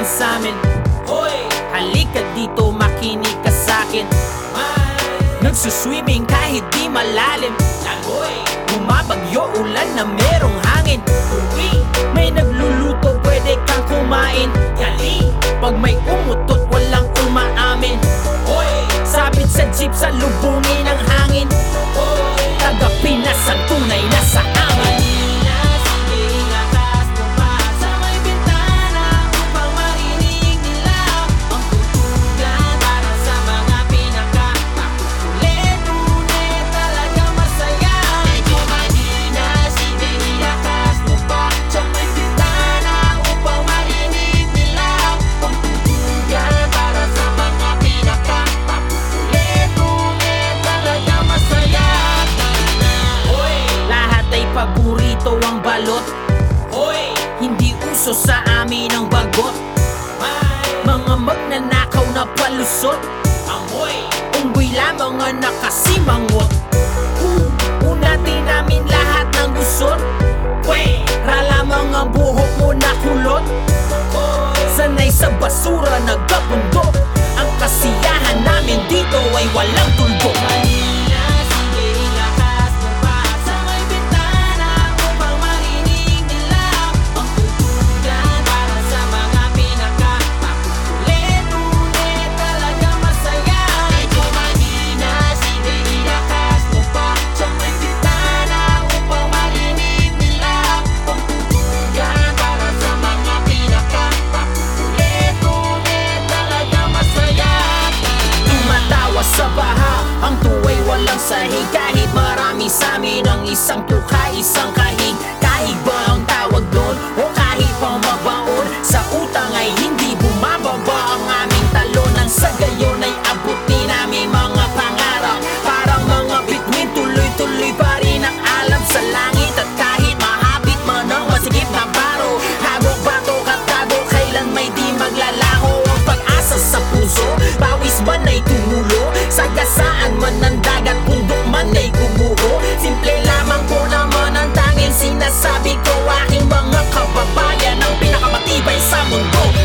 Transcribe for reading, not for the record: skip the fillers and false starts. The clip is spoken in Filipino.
naman sa'min. Hoy, halika dito, makinig ka sa'kin. Nagsuswimming kahit di malalim. Langoy, bumabagyo, ulan na merong hangin. Uwi, may nagluluto, pwede kang kumain. Gali, pag may umutot, walang umaamin. Hoy, sabit sa jeep, sa lubungin ng hangin. Hoy, taga Pinas ang tunay na sa amin. Paborito ang balot. Hoy, hindi uso sa amin ang bagot. Mga magnanakaw na palusot. Amoy, unggoy lamang ang nakasimangot. Unatin namin lahat ng gusot. Pwera lamang ang buhok mo na kulot. Sanay sa basura nagkabundok. Ang kasiyahan namin dito ay walang tuldok. Sa baha, ang tuway walang sahig. Kahit marami sa'min ang isang tuka, isang kahig. Kahig ba ang tawag doon? O kahit pa mabaon? Sa utang ay hindi bumababa ang aming talon. Ang sa gayon ay abutin namin mga pangarap. Parang mga bituin, tuloy-tuloy pa rin ang alam sa langit. At kahit mahapit man ang masigip na baro, hagok, batok at tago, kailan may di maglalaho. Ang pag-asa sa puso, pawis man ay tumulo. Sagasaan man ng dagat, bundok man ay gumuho. Simple lamang po naman ang tanging sinasabi ko. Aking mga kababayan, ang pinakamatibay sa mundo.